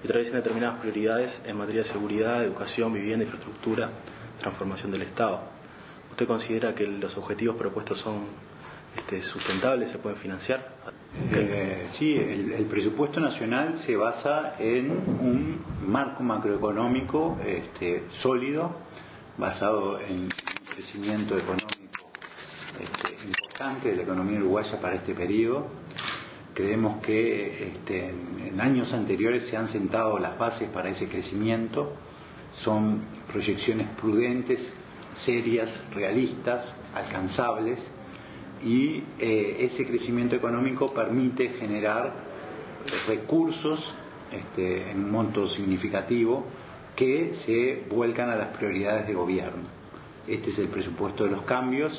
y establecen determinadas prioridades en materia de seguridad, educación, vivienda, infraestructura, transformación del Estado. ¿Usted considera que los objetivos propuestos son sustentables, se pueden financiar? Sí, el presupuesto nacional se basa en un marco macroeconómico sólido, basado en un crecimiento económico importante de la economía uruguaya para este periodo. Creemos que en años anteriores se han sentado las bases para ese crecimiento. Son proyecciones prudentes, serias, realistas, alcanzables, y ese crecimiento económico permite generar recursos en un monto significativo que se vuelcan a las prioridades de gobierno. Este es el presupuesto de los cambios,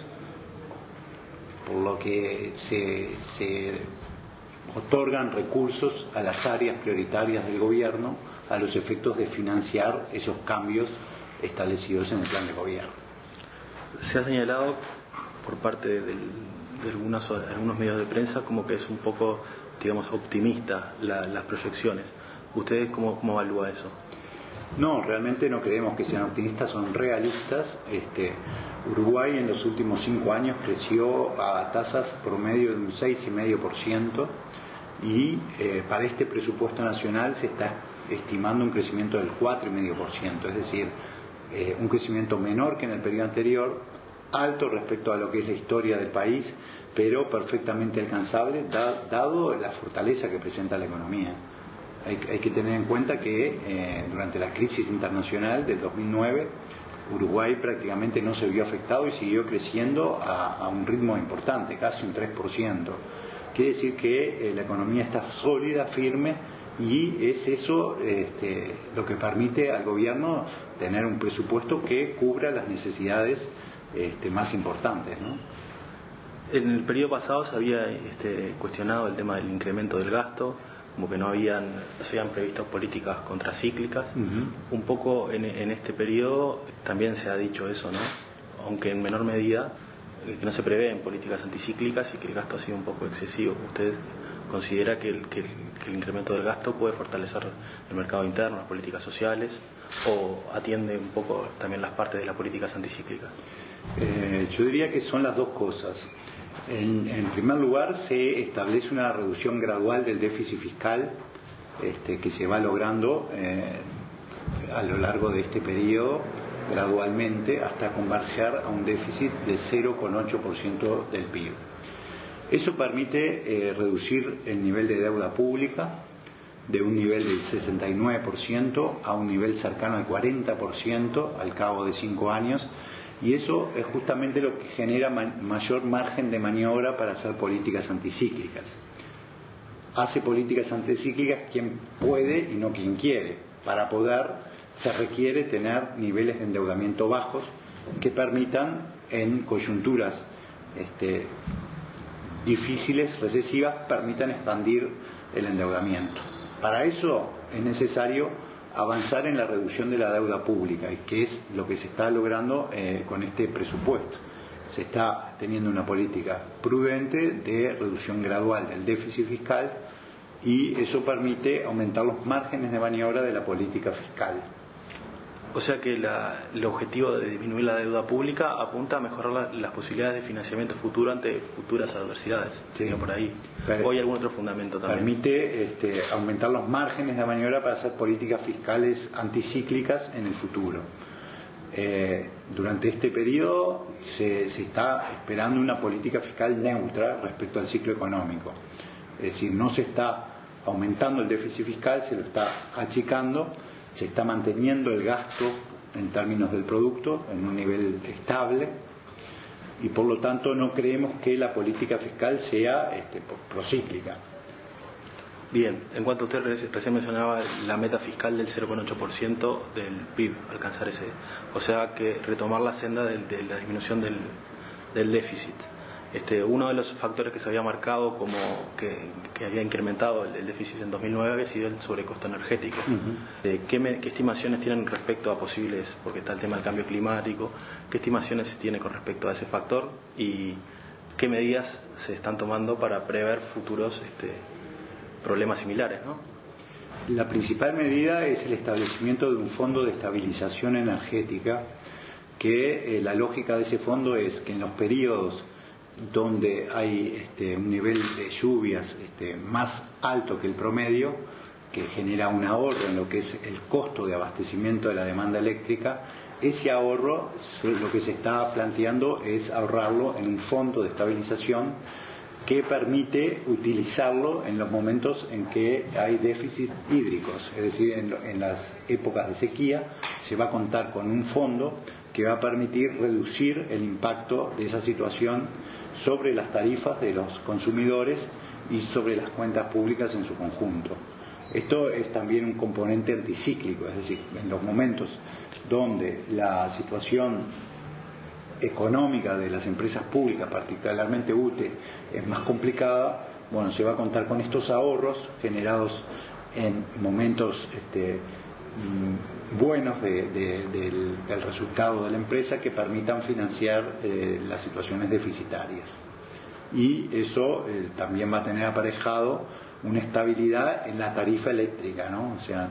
por lo que se otorgan recursos a las áreas prioritarias del gobierno a los efectos de financiar esos cambios establecidos en el plan de gobierno. Se ha señalado por parte de algunos medios de prensa como que es un poco, digamos, optimista las proyecciones. ¿Ustedes cómo evalúa eso? No, realmente no creemos que sean optimistas, son realistas. Uruguay en los últimos 5 años creció a tasas promedio de un 6,5%, y para este presupuesto nacional se está estimando un crecimiento del 4,5%, es decir, un crecimiento menor que en el periodo anterior, alto respecto a lo que es la historia del país, pero perfectamente alcanzable dado la fortaleza que presenta la economía. Hay que tener en cuenta que durante la crisis internacional del 2009 Uruguay prácticamente no se vio afectado y siguió creciendo a un ritmo importante, casi un 3%. Quiere decir que la economía está sólida, firme, y es eso lo que permite al gobierno tener un presupuesto que cubra las necesidades más importantes, ¿no? En el periodo pasado se había cuestionado el tema del incremento del gasto, como que no se habían previsto políticas contracíclicas. Un poco en este periodo también se ha dicho eso, ¿no? Aunque en menor medida, que no se prevén políticas anticíclicas y que el gasto ha sido un poco excesivo. ¿Usted considera que el incremento del gasto puede fortalecer el mercado interno, las políticas sociales, o atiende un poco también las partes de las políticas anticíclicas? Yo diría que son las dos cosas. En primer lugar, se establece una reducción gradual del déficit fiscal que se va logrando a lo largo de este periodo, gradualmente, hasta converger a un déficit de 0,8% del PIB. Eso permite reducir el nivel de deuda pública de un nivel del 69% a un nivel cercano al 40% al cabo de 5 años, y eso es justamente lo que genera mayor margen de maniobra para hacer políticas anticíclicas. Hace políticas anticíclicas quien puede y no quien quiere. Para poder se requiere tener niveles de endeudamiento bajos que permitan en coyunturas difíciles, recesivas, permitan expandir el endeudamiento. Para eso es necesario avanzar en la reducción de la deuda pública, y que es lo que se está logrando con este presupuesto. Se está teniendo una política prudente de reducción gradual del déficit fiscal, y eso permite aumentar los márgenes de maniobra de la política fiscal. O sea que el objetivo de disminuir la deuda pública apunta a mejorar las posibilidades de financiamiento futuro ante futuras adversidades. Sí. Por ahí. ¿O hay algún otro fundamento también? Permite aumentar los márgenes de maniobra para hacer políticas fiscales anticíclicas en el futuro. Durante este periodo se está esperando una política fiscal neutra respecto al ciclo económico. Es decir, no se está aumentando el déficit fiscal, se lo está achicando. Se está manteniendo el gasto en términos del producto en un nivel estable, y por lo tanto no creemos que la política fiscal sea procíclica. Bien, en cuanto a usted recién mencionaba la meta fiscal del 0,8% del PIB, alcanzar ese, o sea que retomar la senda de la disminución del déficit. Uno de los factores que se había marcado como que había incrementado el déficit en 2009 había sido el sobrecosto energético. ¿Qué estimaciones tienen respecto a posibles, porque está el tema del cambio climático, qué estimaciones se tiene con respecto a ese factor y qué medidas se están tomando para prever futuros problemas similares, ¿no? La principal medida es el establecimiento de un fondo de estabilización energética, que la lógica de ese fondo es que en los periodos donde hay un nivel de lluvias más alto que el promedio, que genera un ahorro en lo que es el costo de abastecimiento de la demanda eléctrica, ese ahorro, lo que se está planteando es ahorrarlo en un fondo de estabilización que permite utilizarlo en los momentos en que hay déficits hídricos, es decir, en las épocas de sequía se va a contar con un fondo que va a permitir reducir el impacto de esa situación sobre las tarifas de los consumidores y sobre las cuentas públicas en su conjunto. Esto es también un componente anticíclico, es decir, en los momentos donde la situación económica de las empresas públicas, particularmente UTE, es más complicada, bueno, se va a contar con estos ahorros generados en momentos buenos del resultado de la empresa, que permitan financiar las situaciones deficitarias. Y eso también va a tener aparejado una estabilidad en la tarifa eléctrica, ¿no? O sea,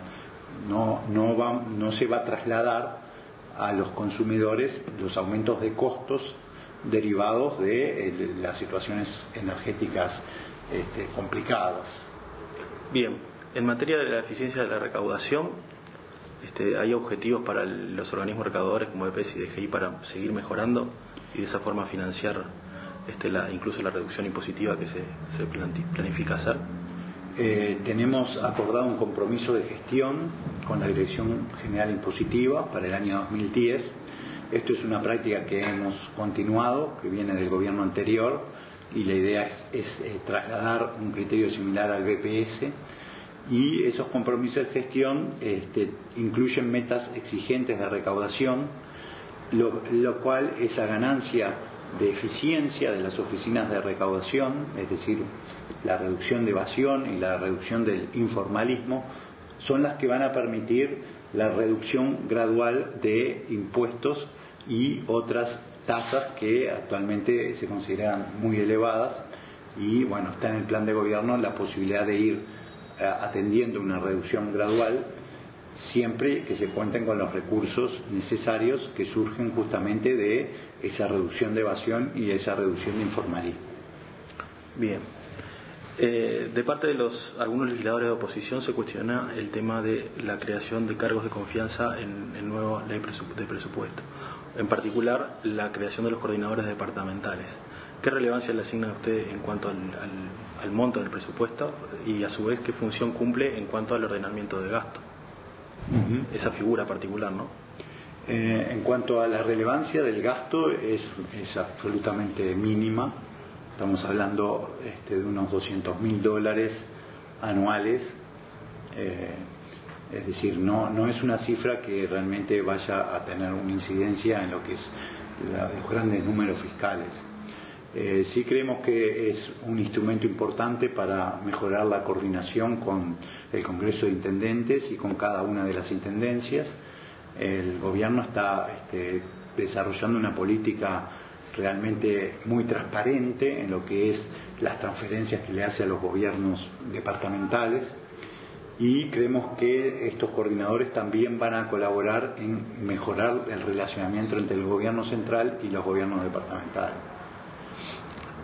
no se va a trasladar a los consumidores los aumentos de costos derivados de las situaciones energéticas complicadas. Bien, en materia de la eficiencia de la recaudación, ¿hay objetivos para los organismos recaudadores como EPS y DGI para seguir mejorando y de esa forma financiar incluso la reducción impositiva que se planifica hacer? Tenemos acordado un compromiso de gestión con la Dirección General Impositiva para el año 2010. Esto es una práctica que hemos continuado, que viene del gobierno anterior, y la idea es trasladar un criterio similar al BPS, y esos compromisos de gestión incluyen metas exigentes de recaudación, lo cual esa ganancia de eficiencia de las oficinas de recaudación, es decir, la reducción de evasión y la reducción del informalismo, son las que van a permitir la reducción gradual de impuestos y otras tasas que actualmente se consideran muy elevadas, y bueno, está en el plan de gobierno la posibilidad de ir atendiendo una reducción gradual, siempre que se cuenten con los recursos necesarios que surgen justamente de esa reducción de evasión y esa reducción de informalismo. Bien. De parte de algunos legisladores de oposición se cuestiona el tema de la creación de cargos de confianza en el nuevo ley de presupuesto, en particular la creación de los coordinadores departamentales. ¿Qué relevancia le asigna a usted en cuanto al monto del presupuesto y a su vez qué función cumple en cuanto al ordenamiento de gasto? Esa figura particular, ¿no? En cuanto a la relevancia del gasto, es absolutamente mínima. Estamos hablando de unos $200.000 anuales, es decir, no es una cifra que realmente vaya a tener una incidencia en lo que es los grandes números fiscales. Sí creemos que es un instrumento importante para mejorar la coordinación con el Congreso de Intendentes y con cada una de las intendencias. El gobierno está desarrollando una política realmente muy transparente en lo que es las transferencias que le hace a los gobiernos departamentales, y creemos que estos coordinadores también van a colaborar en mejorar el relacionamiento entre el gobierno central y los gobiernos departamentales.